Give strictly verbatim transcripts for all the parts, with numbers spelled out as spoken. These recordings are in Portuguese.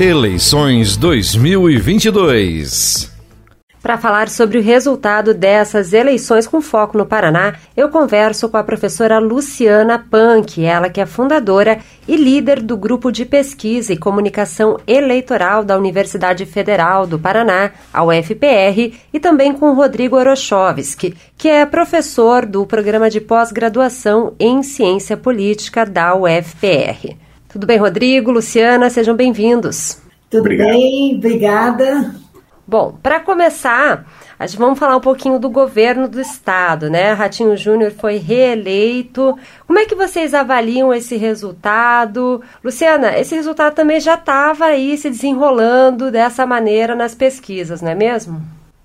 Eleições dois mil e vinte e dois. Para falar sobre o resultado dessas eleições com foco no Paraná, eu converso com a professora Luciana Panck, ela que é fundadora e líder do Grupo de Pesquisa e Comunicação Eleitoral da Universidade Federal do Paraná, a U F P R, e também com o Rodrigo Orochovski, que é professor do Programa de Pós-Graduação em Ciência Política da U F P R. Tudo bem, Rodrigo, Luciana, sejam bem-vindos. Tudo Obrigado. bem, obrigada. Bom, para começar, a gente vamos falar um pouquinho do governo do estado, né? Ratinho Júnior foi reeleito. Como é que vocês avaliam esse resultado? Luciana, esse resultado também já estava aí se desenrolando dessa maneira nas pesquisas, não é mesmo?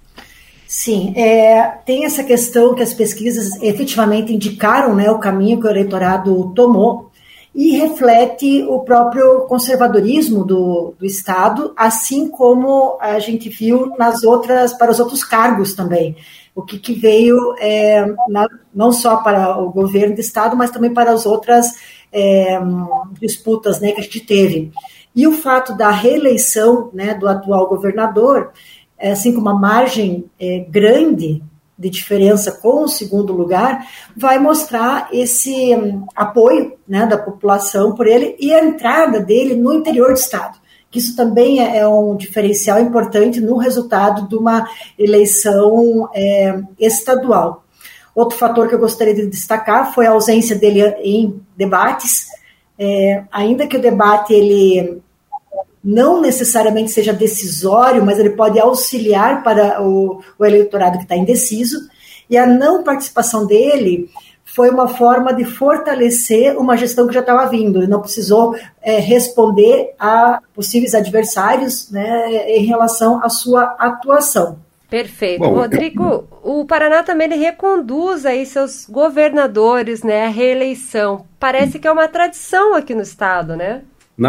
Sim, é, tem essa questão que as pesquisas efetivamente indicaram, né, o caminho que o eleitorado tomou, e reflete o próprio conservadorismo do, do Estado, assim como a gente viu nas outras, para os outros cargos também. O que, que veio é, na, não só para o governo do Estado, mas também para as outras é, disputas, né, que a gente teve. E o fato da reeleição, né, do atual governador, assim como uma margem é, grande de diferença com o segundo lugar, vai mostrar esse um, apoio, né, da população por ele e a entrada dele no interior do estado. Que isso também é, é um diferencial importante no resultado de uma eleição é, estadual. Outro fator que eu gostaria de destacar foi a ausência dele em debates, é, ainda que o debate ele não necessariamente seja decisório, mas ele pode auxiliar para o, o eleitorado que está indeciso, e a não participação dele foi uma forma de fortalecer uma gestão que já estava vindo, ele não precisou é, responder a possíveis adversários, né, em relação à sua atuação. Perfeito. Bom, Rodrigo, o Paraná também ele reconduz aí seus governadores, né, à reeleição. Parece que é uma tradição aqui no estado, né? Na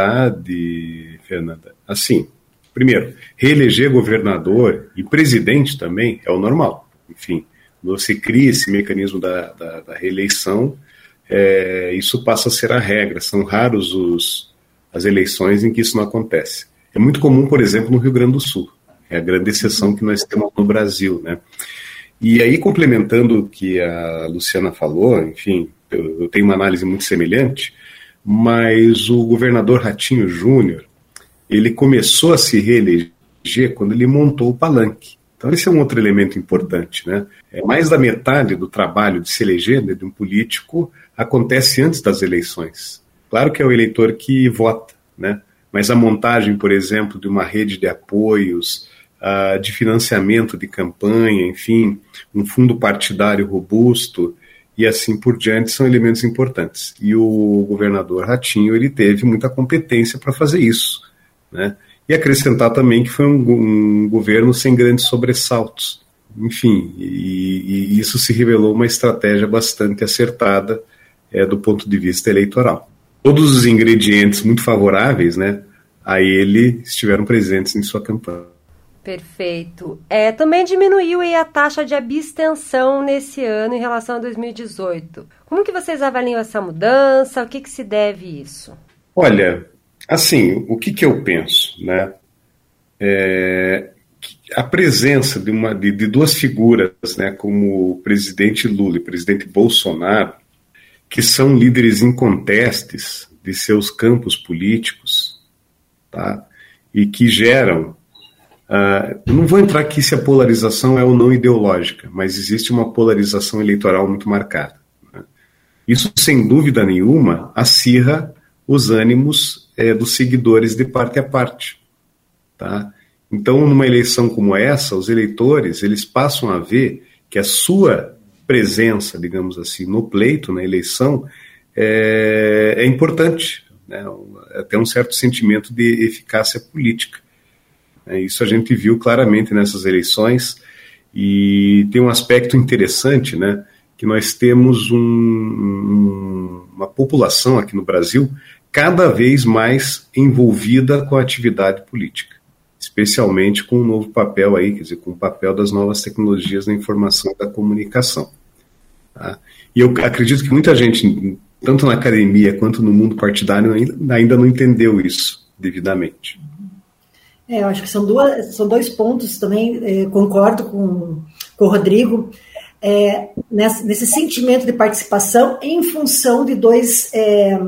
verdade, Fernanda, assim, primeiro, reeleger governador e presidente também é o normal. Enfim, quando você cria esse mecanismo da, da, da reeleição, é, isso passa a ser a regra. São raros os, as eleições em que isso não acontece. É muito comum, por exemplo, no Rio Grande do Sul. É a grande exceção que nós temos no Brasil, né? E aí, complementando o que a Luciana falou, enfim, eu, eu tenho uma análise muito semelhante, mas o governador Ratinho Júnior, ele começou a se reeleger quando ele montou o palanque. Então esse é um outro elemento importante, né? É, mais da metade do trabalho de se eleger, né, de um político acontece antes das eleições. Claro que é o eleitor que vota, né? Mas a montagem, por exemplo, de uma rede de apoios, uh, de financiamento de campanha, enfim, um fundo partidário robusto, e assim por diante, são elementos importantes. E o governador Ratinho, ele teve muita competência para fazer isso, né? E acrescentar também que foi um, um governo sem grandes sobressaltos. Enfim, e, e isso se revelou uma estratégia bastante acertada é, do ponto de vista eleitoral. Todos os ingredientes muito favoráveis, né, a ele estiveram presentes em sua campanha. Perfeito. É, também diminuiu aí a taxa de abstenção nesse ano em relação a dois mil e dezoito. Como que vocês avaliam essa mudança? O que que se deve isso? Olha, assim, o que que eu penso, né? É, a presença de, uma, de, de duas figuras, né, como o presidente Lula e o presidente Bolsonaro, que são líderes incontestes de seus campos políticos, tá? E que geram Uh, eu não vou entrar aqui se a polarização é ou não ideológica, mas existe uma polarização eleitoral muito marcada, né? Isso, sem dúvida nenhuma, acirra os ânimos é, dos seguidores de parte a parte, tá? Então, numa eleição como essa, os eleitores eles passam a ver que a sua presença, digamos assim, no pleito, na eleição, é, é importante, né? Até um certo sentimento de eficácia política. Isso a gente viu claramente nessas eleições, e tem um aspecto interessante, né, que nós temos um, um, uma população aqui no Brasil cada vez mais envolvida com a atividade política, especialmente com o novo papel aí, quer dizer, com o papel das novas tecnologias da informação e da comunicação. Tá? E eu acredito que muita gente, tanto na academia quanto no mundo partidário, ainda não entendeu isso. devidamente. É, eu acho que são, duas, são dois pontos também, é, concordo com, com o Rodrigo, é, nesse, nesse sentimento de participação em função de dois... É,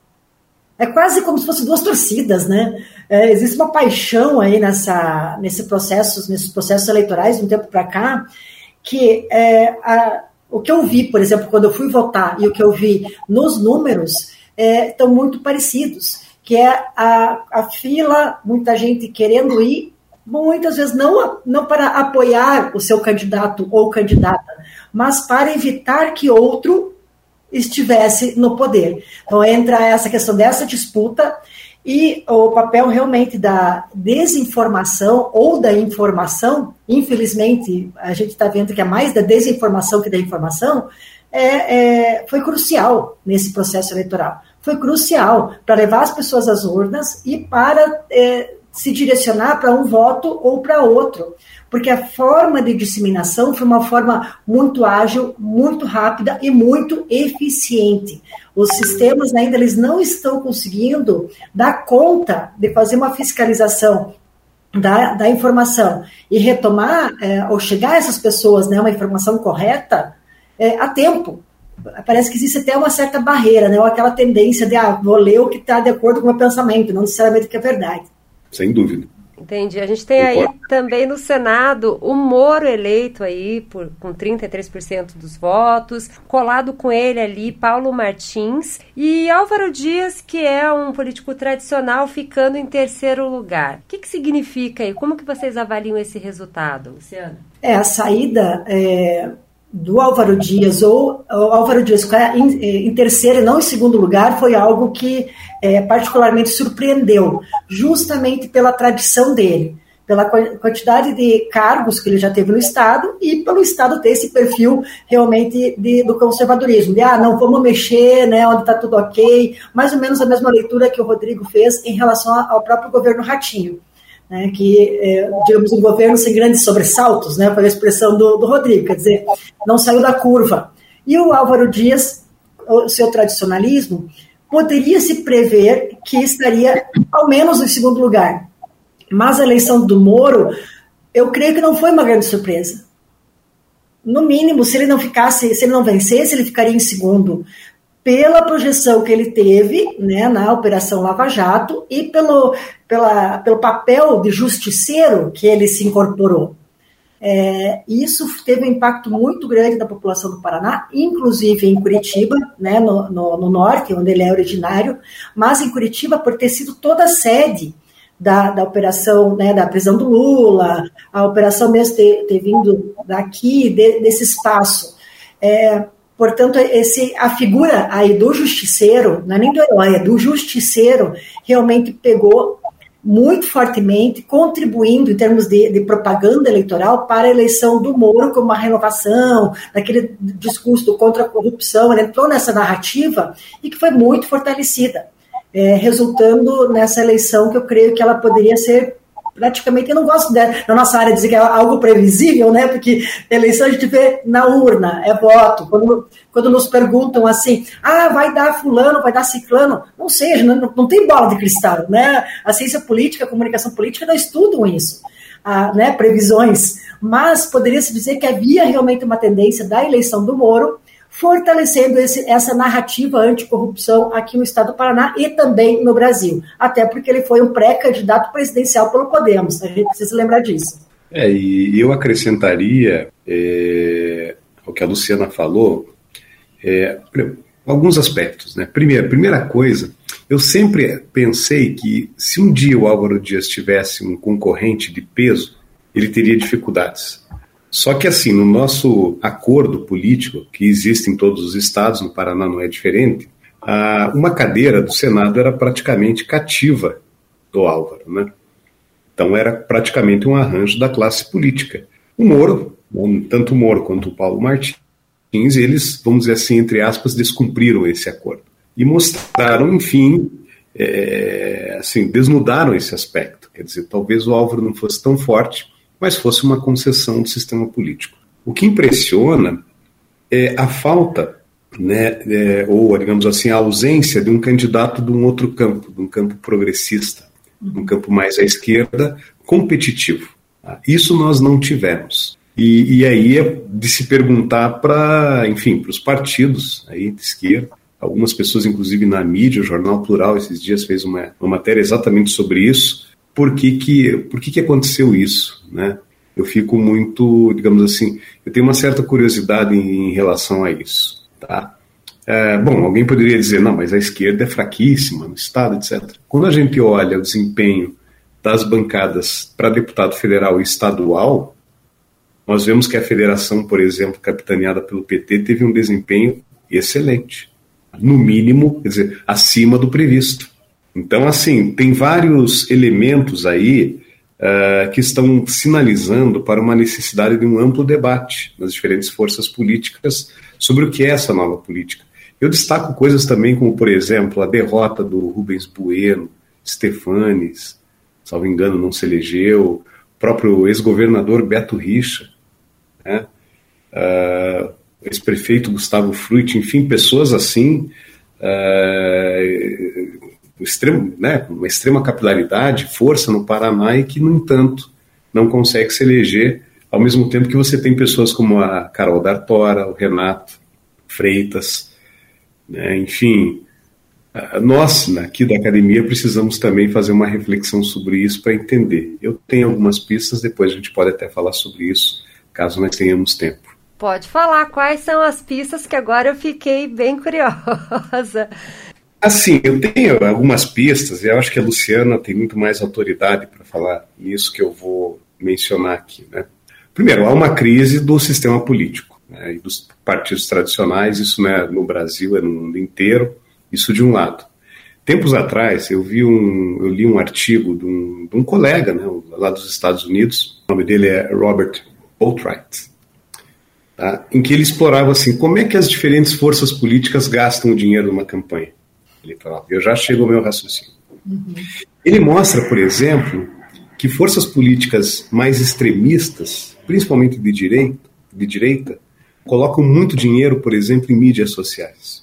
é quase como se fossem duas torcidas, né? É, existe uma paixão aí nessa, nesse processo, nesses processos eleitorais de um tempo para cá, que é, a, o que eu vi, por exemplo, quando eu fui votar e o que eu vi nos números é, estão muito parecidos, que é a, a fila, muita gente querendo ir, muitas vezes não, não para apoiar o seu candidato ou candidata, mas para evitar que outro estivesse no poder. Então entra essa questão dessa disputa e o papel realmente da desinformação ou da informação, infelizmente a gente está vendo que é mais da desinformação que da informação, é, é, foi crucial nesse processo eleitoral. Foi crucial para levar as pessoas às urnas e para é, se direcionar para um voto ou para outro. Porque a forma de disseminação foi uma forma muito ágil, muito rápida e muito eficiente. Os sistemas ainda eles não estão conseguindo dar conta de fazer uma fiscalização da, da informação e retomar é, ou chegar a essas pessoas, né, uma informação correta é, a tempo. Parece que existe até uma certa barreira, né, ou aquela tendência de, ah, vou ler o que está de acordo com o meu pensamento, não necessariamente o que é verdade. Sem dúvida. Entendi. A gente tem aí também no Senado o Moro eleito aí por, com trinta e três por cento dos votos, colado com ele ali Paulo Martins e Álvaro Dias, que é um político tradicional, ficando em terceiro lugar. O que, que significa aí? Como que vocês avaliam esse resultado, Luciana? É, a saída é, do Álvaro Dias, ou o Álvaro Dias em, em terceiro e não em segundo lugar, foi algo que é, particularmente surpreendeu, justamente pela tradição dele, pela quantidade de cargos que ele já teve no Estado e pelo Estado ter esse perfil realmente de, do conservadorismo, de, ah, não, vamos mexer, né, onde está tudo ok, mais ou menos a mesma leitura que o Rodrigo fez em relação ao próprio governo Ratinho. Né, que, é, digamos, um governo sem grandes sobressaltos, né, foi a expressão do, do Rodrigo, quer dizer, não saiu da curva. E o Álvaro Dias, o seu tradicionalismo, poderia se prever que estaria ao menos em segundo lugar. Mas a eleição do Moro, eu creio que não foi uma grande surpresa. No mínimo, se ele não ficasse, se ele não vencesse, ele ficaria em segundo. Pela projeção que ele teve, né, na Operação Lava Jato e pelo, pela, pelo papel de justiceiro que ele se incorporou. É, isso teve um impacto muito grande na população do Paraná, inclusive em Curitiba, né, no, no, no norte, onde ele é originário, mas em Curitiba por ter sido toda a sede da, da operação, né, da prisão do Lula, a operação mesmo ter, ter vindo daqui, de, desse espaço. É, Portanto, esse, a figura aí do justiceiro, não é nem do herói, é do justiceiro, realmente pegou muito fortemente, contribuindo em termos de, de propaganda eleitoral para a eleição do Moro como uma renovação, daquele discurso contra a corrupção. Ele entrou nessa narrativa e que foi muito fortalecida, é, resultando nessa eleição que eu creio que ela poderia ser praticamente, eu não gosto de, na nossa área, dizer que é algo previsível, né? Porque eleição a gente vê na urna, é voto. Quando, quando nos perguntam assim, ah, vai dar fulano, vai dar ciclano, não sei, não, não tem bola de cristal, né? A ciência política, a comunicação política não estudam isso, ah, né? Previsões. Mas poderia-se dizer que havia realmente uma tendência da eleição do Moro, fortalecendo esse, essa narrativa anticorrupção aqui no estado do Paraná e também no Brasil, até porque ele foi um pré-candidato presidencial pelo Podemos, a gente precisa lembrar disso. É, e eu acrescentaria é, ao que a Luciana falou, é, alguns aspectos, né? Primeiro, primeira coisa, eu sempre pensei que se um dia o Álvaro Dias tivesse um concorrente de peso, ele teria dificuldades. Só que assim, no nosso acordo político, que existe em todos os estados, no Paraná não é diferente, uma cadeira do Senado era praticamente cativa do Álvaro, né? Então era praticamente um arranjo da classe política. O Moro, tanto o Moro quanto o Paulo Martins, eles, vamos dizer assim, entre aspas, descumpriram esse acordo. E mostraram, enfim, é, assim, desnudaram esse aspecto. Quer dizer, talvez o Álvaro não fosse tão forte, mas fosse uma concessão do sistema político. O que impressiona é a falta, né, é, ou, digamos assim, a ausência de um candidato de um outro campo, de um campo progressista. um campo mais à esquerda, competitivo. Tá? Isso nós não tivemos. E, e aí é de se perguntar para, enfim, para os partidos aí de esquerda, algumas pessoas, inclusive na mídia, o Jornal Plural, esses dias fez uma, uma matéria exatamente sobre isso, por que que, por que que aconteceu isso, né? Eu fico muito, digamos assim, eu tenho uma certa curiosidade em, em relação a isso, tá? É, bom, alguém poderia dizer, não, mas a esquerda é fraquíssima no Estado, etcétera. Quando a gente olha o desempenho das bancadas para deputado federal e estadual, nós vemos que a federação, por exemplo, capitaneada pelo P T, teve um desempenho excelente. No mínimo, quer dizer, acima do previsto. Então, assim, tem vários elementos aí uh, que estão sinalizando para uma necessidade de um amplo debate nas diferentes forças políticas sobre o que é essa nova política. Eu destaco coisas também como, por exemplo, a derrota do Rubens Bueno, Stefanes, salvo engano, não se elegeu, o próprio ex-governador Beto Richa, né? Uh, ex-prefeito Gustavo Fruit, enfim, pessoas assim, uh, extremo, né, uma extrema capilaridade, força no Paraná e que, no entanto, não consegue se eleger, ao mesmo tempo que você tem pessoas como a Carol D'Artora, o Renato Freitas, né, enfim, nós, aqui da academia, precisamos também fazer uma reflexão sobre isso para entender. Eu tenho algumas pistas, depois a gente pode até falar sobre isso, caso nós tenhamos tempo. Pode falar quais são as pistas, que agora eu fiquei bem curiosa. Assim, eu tenho algumas pistas, e eu acho que a Luciana tem muito mais autoridade para falar nisso que eu vou mencionar aqui, né? Primeiro, há uma crise do sistema político, né, e dos partidos tradicionais, isso não é no Brasil, é no mundo inteiro, isso de um lado. Tempos atrás, eu, vi um, eu li um artigo de um, de um colega, né, lá dos Estados Unidos, o nome dele é Robert Boatwright, tá, em que ele explorava assim, como é que as diferentes forças políticas gastam o dinheiro numa campanha eleitoral. Eu já chego ao meu raciocínio. Uhum. Ele mostra, por exemplo, que forças políticas mais extremistas, principalmente de direita, de direita, colocam muito dinheiro, por exemplo, em mídias sociais.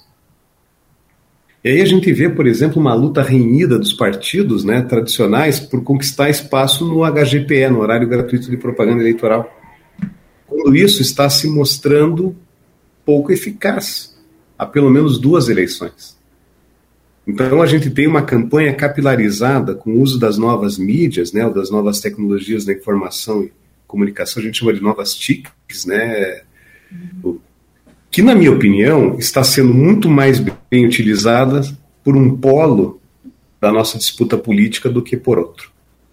E aí a gente vê, por exemplo, uma luta renhida dos partidos, né, tradicionais por conquistar espaço no H G P E, no horário gratuito de propaganda eleitoral. Quando isso está se mostrando pouco eficaz, há pelo menos duas eleições. Então a gente tem uma campanha capilarizada com o uso das novas mídias, né, ou das novas tecnologias da informação e comunicação, a gente chama de novas T I Cs, né, uhum. que, na minha opinião, está sendo muito mais bem utilizada por um polo da nossa disputa política do que por outro.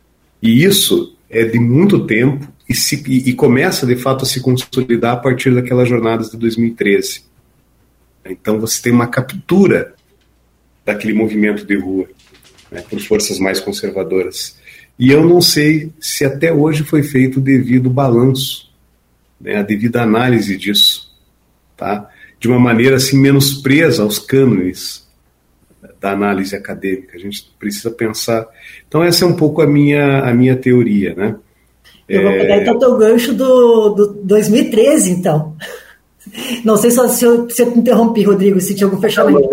E isso é de muito tempo e, se, e, e começa, de fato, a se consolidar a partir daquelas jornadas de dois mil e treze. Então você tem uma captura daquele movimento de rua, né, por forças mais conservadoras. E eu não sei se até hoje foi feito o devido balanço, né, a devida análise disso, tá? De uma maneira assim menos presa aos cânones da análise acadêmica. A gente precisa pensar. Então essa é um pouco a minha, a minha teoria, né? Eu vou pegar então o teu gancho do, do dois mil e treze, então. Não sei só se eu, se eu te interrompi, Rodrigo, se tinha algum fechamento.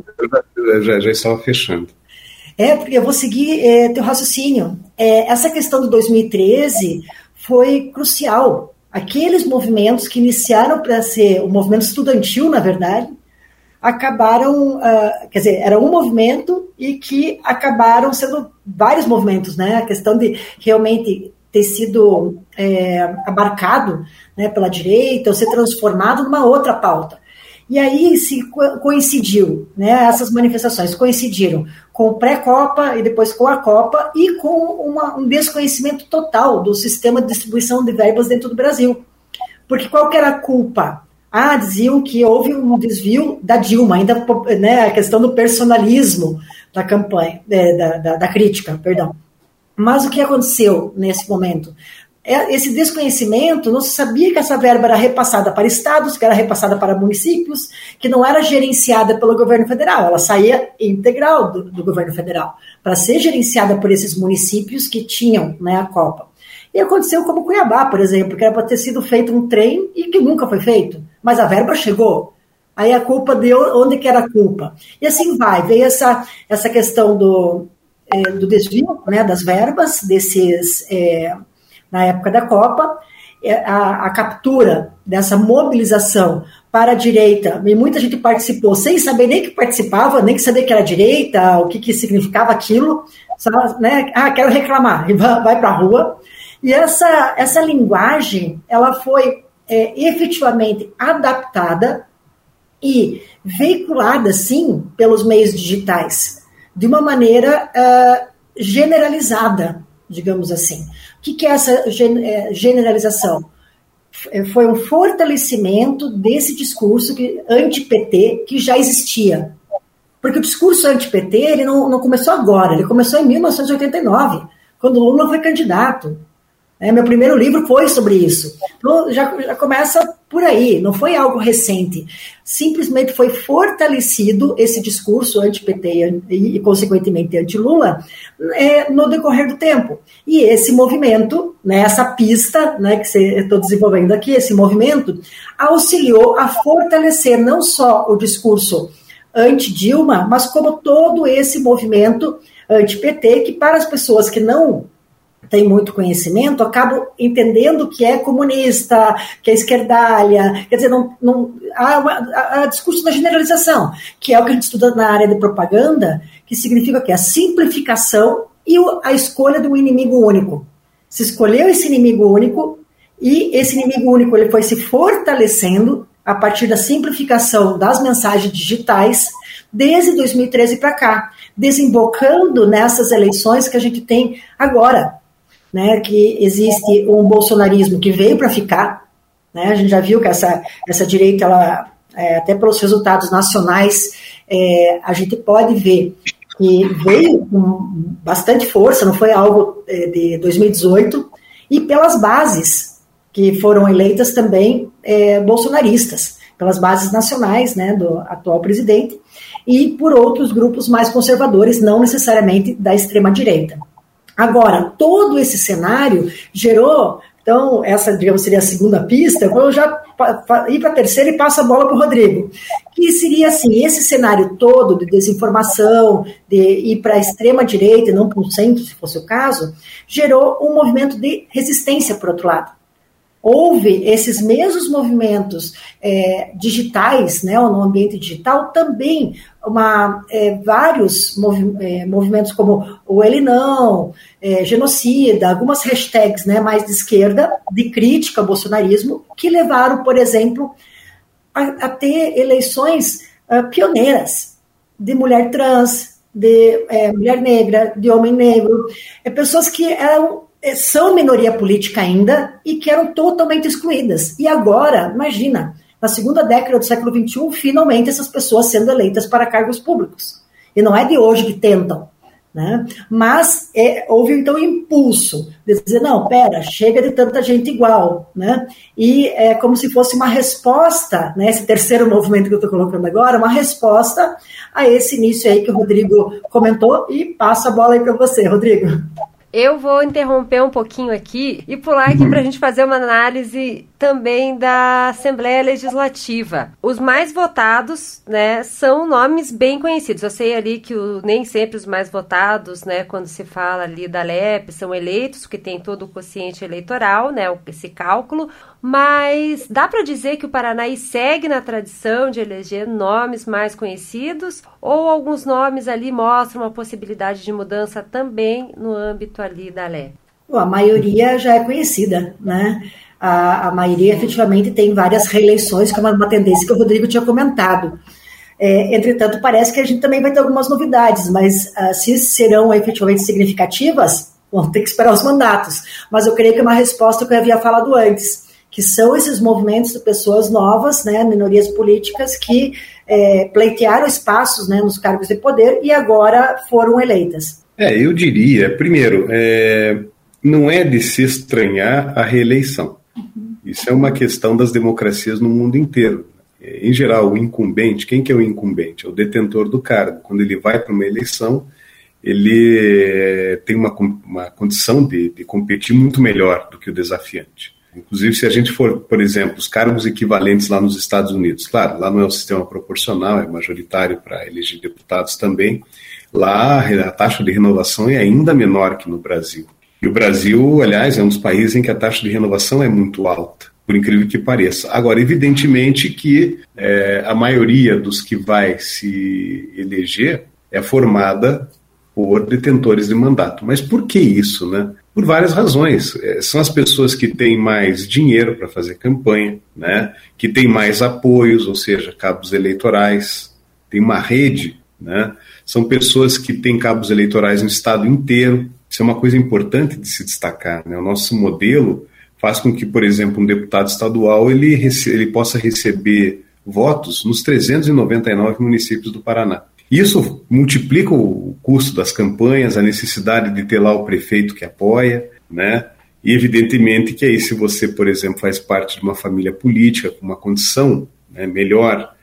Eu já, já estava fechando. É, porque eu vou seguir é, teu raciocínio. É, essa questão do dois mil e treze foi crucial. Aqueles movimentos que iniciaram para ser o movimento estudantil, na verdade, acabaram, uh, quer dizer, era um movimento e que acabaram sendo vários movimentos, né? A questão de realmente ter sido é, abarcado, né, pela direita ou ser transformado numa outra pauta. E aí se coincidiu, né, essas manifestações coincidiram com o pré-Copa e depois com a Copa e com uma, um desconhecimento total do sistema de distribuição de verbas dentro do Brasil. Porque qual que era a culpa? Ah, diziam que houve um desvio da Dilma, ainda, né, a questão do personalismo da campanha, da, da, da crítica, perdão. Mas o que aconteceu nesse momento? Esse desconhecimento, não se sabia que essa verba era repassada para estados, que era repassada para municípios, que não era gerenciada pelo governo federal, ela saía integral do, do governo federal, para ser gerenciada por esses municípios que tinham, né, a Copa. E aconteceu como Cuiabá, por exemplo, que era para ter sido feito um trem e que nunca foi feito, mas a verba chegou. Aí a culpa deu, onde que era a culpa? E assim vai, veio essa, essa questão do... é, do desvio, né, das verbas, desses, é, na época da Copa, a, a captura dessa mobilização para a direita, e muita gente participou sem saber nem que participava, nem que saber que era direita, o que, que significava aquilo, só, né, ah, quero reclamar, e vai, vai para a rua. E essa, essa linguagem, ela foi é, efetivamente adaptada e veiculada, sim, pelos meios digitais, de uma maneira uh, generalizada, digamos assim. O que, que é essa generalização? Foi um fortalecimento desse discurso que, anti-P T que já existia. Porque o discurso anti-P T ele não, não começou agora, ele começou em mil novecentos e oitenta e nove, quando Lula foi candidato. É, meu primeiro livro foi sobre isso. Então, já, já começa por aí, não foi algo recente. Simplesmente foi fortalecido esse discurso anti-P T e, e consequentemente, anti-Lula é, no decorrer do tempo. E esse movimento, né, essa pista, né, que eu estou desenvolvendo aqui, esse movimento, auxiliou a fortalecer não só o discurso anti-Dilma, mas como todo esse movimento anti-P T, que para as pessoas que não tem muito conhecimento, acabam entendendo que é comunista, que é esquerdalha, quer dizer, não, não, há, uma, há, há discurso da generalização, que é o que a gente estuda na área de propaganda, que significa que a simplificação e a escolha de um inimigo único. Se escolheu esse inimigo único, e esse inimigo único ele foi se fortalecendo a partir da simplificação das mensagens digitais, desde dois mil e treze para cá, desembocando nessas eleições que a gente tem agora. Né, que existe um bolsonarismo que veio para ficar, né, a gente já viu que essa, essa direita, ela, é, até pelos resultados nacionais, é, a gente pode ver que veio com bastante força, não foi algo é, de dois mil e dezoito, e pelas bases que foram eleitas também é, bolsonaristas, pelas bases nacionais, né, do atual presidente, e por outros grupos mais conservadores, não necessariamente da extrema-direita. Agora, todo esse cenário gerou, então, essa, digamos, seria a segunda pista, eu vou já ir para a terceira e passo a bola para o Rodrigo, que seria, assim, esse cenário todo de desinformação, de ir para a extrema-direita e não para o centro, se fosse o caso, gerou um movimento de resistência, por outro lado. Houve esses mesmos movimentos é, digitais, né, no ambiente digital, também uma, é, vários movi- é, movimentos como o Ele Não, é, genocida, algumas hashtags, né, mais de esquerda, de crítica ao bolsonarismo, que levaram, por exemplo, a, a ter eleições uh, pioneiras de mulher trans, de é, mulher negra, de homem negro, é, pessoas que eram são minoria política ainda e que eram totalmente excluídas. E agora, imagina, na segunda década do século vinte e um, finalmente essas pessoas sendo eleitas para cargos públicos. E não é de hoje que tentam, né? Mas é, houve então um impulso de dizer, não, pera, chega de tanta gente igual, né? E é como se fosse uma resposta, né, esse terceiro movimento que eu estou colocando agora, uma resposta a esse início aí que o Rodrigo comentou, e passo a bola aí para você, Rodrigo. Eu vou interromper um pouquinho aqui e pular aqui para a gente fazer uma análise também da Assembleia Legislativa. Os mais votados, né, são nomes bem conhecidos. Eu sei ali que o, nem sempre os mais votados, né, quando se fala ali da L E P, são eleitos, porque tem todo o quociente eleitoral, né, esse cálculo, mas dá para dizer que o Paraná segue na tradição de eleger nomes mais conhecidos, ou alguns nomes ali mostram uma possibilidade de mudança também no âmbito ali da L E P? A maioria já é conhecida, né? A, a maioria efetivamente tem várias reeleições, que é uma, uma tendência que o Rodrigo tinha comentado. É, entretanto, parece que a gente também vai ter algumas novidades, mas uh, se serão efetivamente significativas, vão ter que esperar os mandatos. Mas eu creio que é uma resposta que eu havia falado antes, que são esses movimentos de pessoas novas, né, minorias políticas, que é, pleitearam espaços, né, nos cargos de poder e agora foram eleitas. É, eu diria, primeiro, é, não é de se estranhar a reeleição. Uhum. Isso é uma questão das democracias no mundo inteiro. Em geral, o incumbente, quem que é o incumbente? É o detentor do cargo. Quando ele vai para uma eleição, ele tem uma, uma condição de, de competir muito melhor do que o desafiante. Inclusive, se a gente for, por exemplo, os cargos equivalentes lá nos Estados Unidos, claro, lá não é um sistema proporcional, é majoritário para eleger deputados também, Lá a taxa de renovação é ainda menor que no Brasil. E o Brasil, aliás, é um dos países em que a taxa de renovação é muito alta, por incrível que pareça. Agora, evidentemente que é, a maioria dos que vai se eleger é formada por detentores de mandato. Mas por que isso, né? Por várias razões. É, são as pessoas que têm mais dinheiro para fazer campanha, né? Que têm mais apoios, ou seja, cabos eleitorais, tem uma rede, né? São pessoas que têm cabos eleitorais no estado inteiro. Isso é uma coisa importante de se destacar, né? O nosso modelo faz com que, por exemplo, um deputado estadual ele, rece- ele possa receber votos nos trezentos e noventa e nove municípios do Paraná. Isso multiplica o custo das campanhas, a necessidade de ter lá o prefeito que apoia, né? E evidentemente que aí se você, por exemplo, faz parte de uma família política com uma condição, né, melhor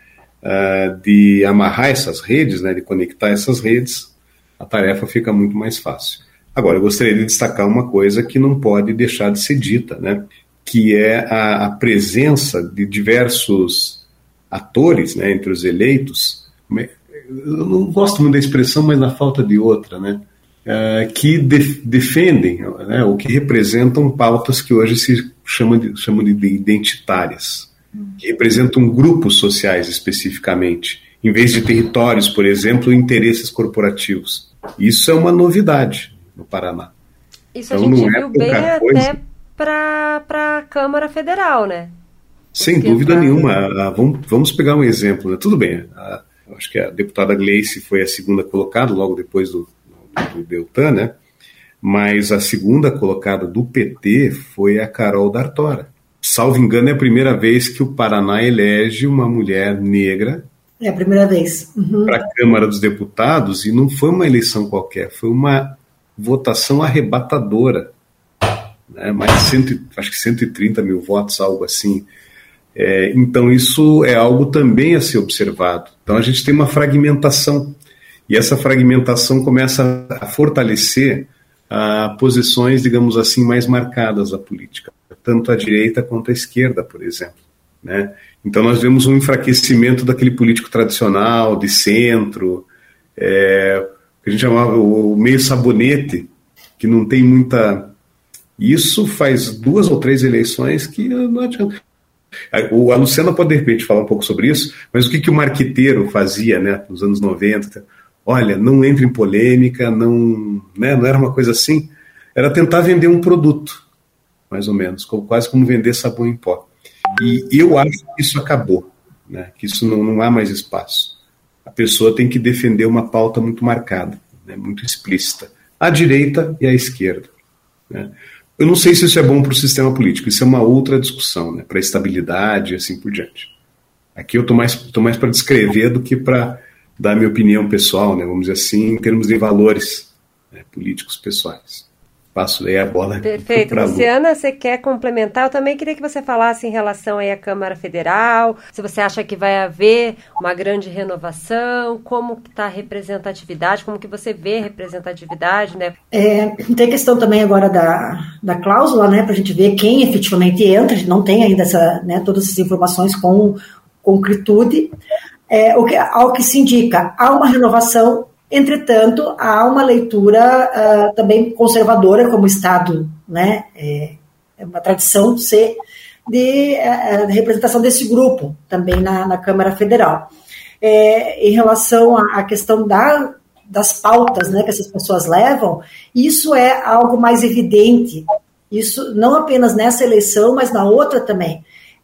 uh, de amarrar essas redes, né, de conectar essas redes, a tarefa fica muito mais fácil. Agora, eu gostaria de destacar uma coisa que não pode deixar de ser dita, né, que é a, a presença de diversos atores, né, entre os eleitos. Eu não gosto muito da expressão, mas na falta de outra, né, uh, que de, defendem, né, ou que representam pautas que hoje se chamam de, chamam de identitárias, que representam grupos sociais especificamente, em vez de territórios, por exemplo, interesses corporativos. Isso é uma novidade no Paraná. Isso então, a gente não viu é bem coisa. Até para a Câmara Federal, né? Sem Porque dúvida tá... nenhuma. Ah, vamos, vamos pegar um exemplo, né? Tudo bem, ah, acho que a deputada Gleice foi a segunda colocada, logo depois do, do, do Deltan, né? Mas a segunda colocada do P T foi a Carol D'Artora. Salvo engano, é a primeira vez que o Paraná elege uma mulher negra. É a primeira vez. Uhum. Para a Câmara dos Deputados, e não foi uma eleição qualquer, foi uma votação arrebatadora, né? Mais de cento, acho que cento e trinta mil votos, algo assim. É, então isso é algo também a ser observado. Então a gente tem uma fragmentação, e essa fragmentação começa a fortalecer a posições, digamos assim, mais marcadas da política, tanto à direita quanto à esquerda, por exemplo, né? Então nós vemos um enfraquecimento daquele político tradicional, de centro, é, que a gente chamava o meio sabonete, que não tem muita... Isso faz duas ou três eleições que não adianta. A Luciana pode de repente falar um pouco sobre isso, mas o que, que o marqueteiro fazia, né, nos anos noventa? Olha, não entre em polêmica, não, né, não era uma coisa assim, era tentar vender um produto, mais ou menos, quase como vender sabão em pó. E eu acho que isso acabou, né, que isso não, não há mais espaço. A pessoa tem que defender uma pauta muito marcada, né, muito explícita, à direita e à esquerda, né. Eu não sei se isso é bom para o sistema político, isso é uma outra discussão, né, para a estabilidade e assim por diante. Aqui eu estou mais, tô mais para descrever do que para dar minha opinião pessoal, né, vamos dizer assim, em termos de valores, né, políticos pessoais. Passo aí a bola. Perfeito. Luciana, você quer complementar? Eu também queria que você falasse em relação aí à Câmara Federal, se você acha que vai haver uma grande renovação, como está a representatividade, como que você vê a representatividade, né? É, tem questão também agora da, da cláusula, né, para a gente ver quem efetivamente entra, a gente não tem ainda essa, né, todas essas informações com concretude. É, o que, ao que se indica, há uma renovação. Entretanto, há uma leitura uh, também conservadora, como o Estado, né, é, é uma tradição ser de, uh, de representação desse grupo, também na, na Câmara Federal. É, em relação à, à questão da, das pautas, né, que essas pessoas levam, isso é algo mais evidente, isso não apenas nessa eleição, mas na outra também,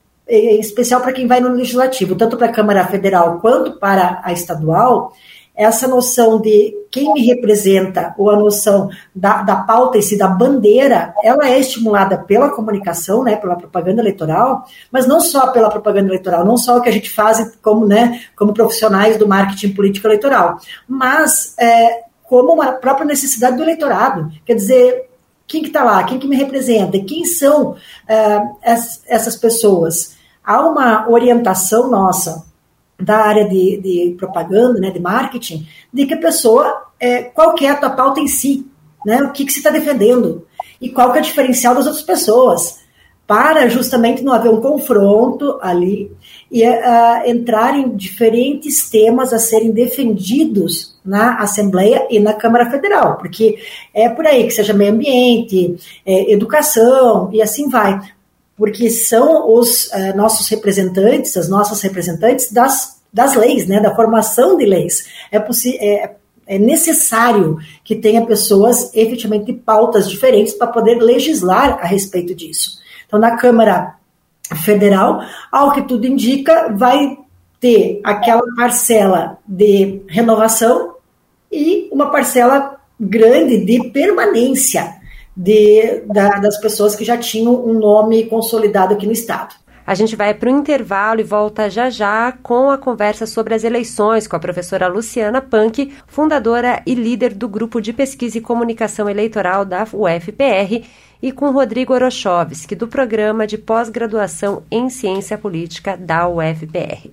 em especial para quem vai no Legislativo, tanto para a Câmara Federal quanto para a estadual. Essa noção de quem me representa, ou a noção da, da pauta em si, da bandeira, ela é estimulada pela comunicação, né, pela propaganda eleitoral, mas não só pela propaganda eleitoral, não só o que a gente faz como, né, como profissionais do marketing político eleitoral, mas é, como uma própria necessidade do eleitorado. Quer dizer, quem que está lá, quem que me representa, quem são é, essas pessoas? Há uma orientação nossa da área de, de propaganda, né, de marketing, de que a pessoa, é, qual que é a tua pauta em si, né, o que, que você está defendendo, e qual que é o diferencial das outras pessoas. para justamente não haver um confronto ali e uh, entrar em diferentes temas a serem defendidos na Assembleia e na Câmara Federal, porque é por aí que seja meio ambiente, é, educação e assim vai, porque são os uh, nossos representantes, as nossas representantes das, das leis, né, da formação de leis. É possível... É, É necessário que tenha pessoas efetivamente de pautas diferentes para poder legislar a respeito disso. Então, na Câmara Federal, ao que tudo indica, vai ter aquela parcela de renovação e uma parcela grande de permanência de, da, das pessoas que já tinham um nome consolidado aqui no Estado. A gente vai para o intervalo e volta já já com a conversa sobre as eleições com a professora Luciana Punk, fundadora e líder do Grupo de Pesquisa e Comunicação Eleitoral da U F P R, e com Rodrigo Orochovski, do Programa de Pós-Graduação em Ciência Política da U F P R.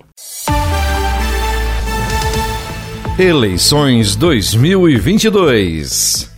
Eleições dois mil e vinte e dois.